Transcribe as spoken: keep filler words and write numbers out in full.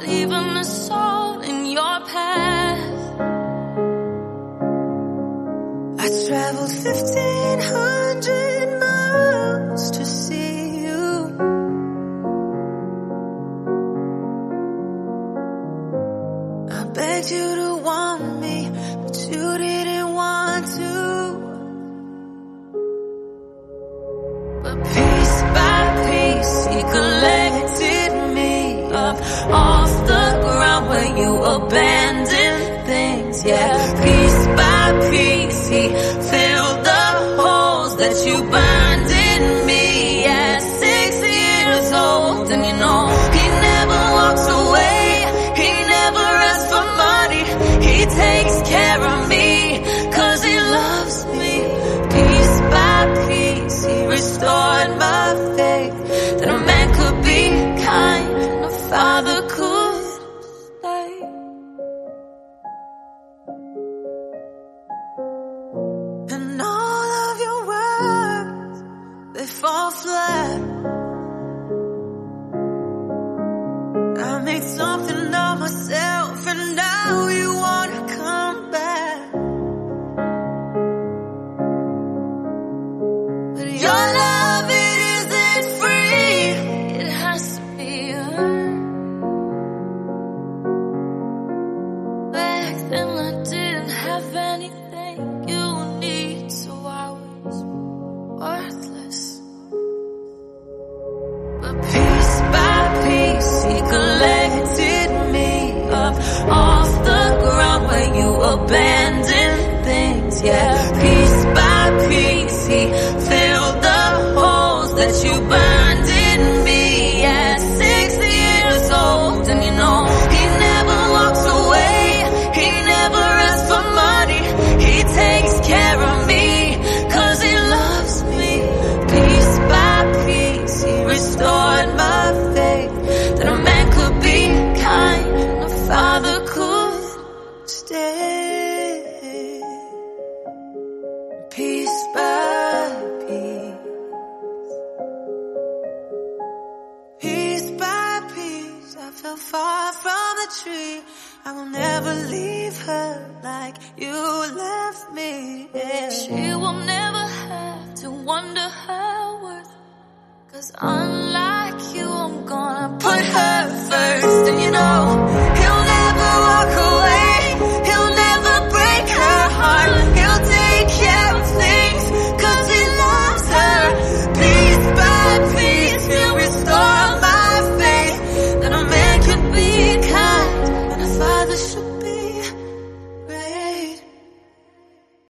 even a soul in your path. I traveled fifteen hundred miles to see you. I begged you to want me, but you didn't want to. But piece by piece, he collected me up off the ground where you abandoned things. Yeah, piece by piece, he filled the holes that you burned in me at six years old. And you know, he never walks away, he never asks for money, he takes care of me, cause he loves me. Piece by piece, he restored my faith that a man could be kind and a father could stay. And all of your words, they fall flat. I made something of myself and now you wanna come back. But your love, it isn't free, It has to be earned. Back then I didn't have anything you need, so I was worthless. But piece by piece, he collected me up off the ground where you abandoned things. Yeah, piece by piece, he filled the holes that you burned in me at six years old. And you know, he never walks away, he never asks for money, he takes care of me, cause he loves me. Piece by piece, he restored my faith that a man could be kind and a father could stay. Piece by piece, piece by piece, I fell far from the tree. I will never leave her like you left me. Yeah. She will never have to wonder her worth, cause unlike you, I'm gonna put her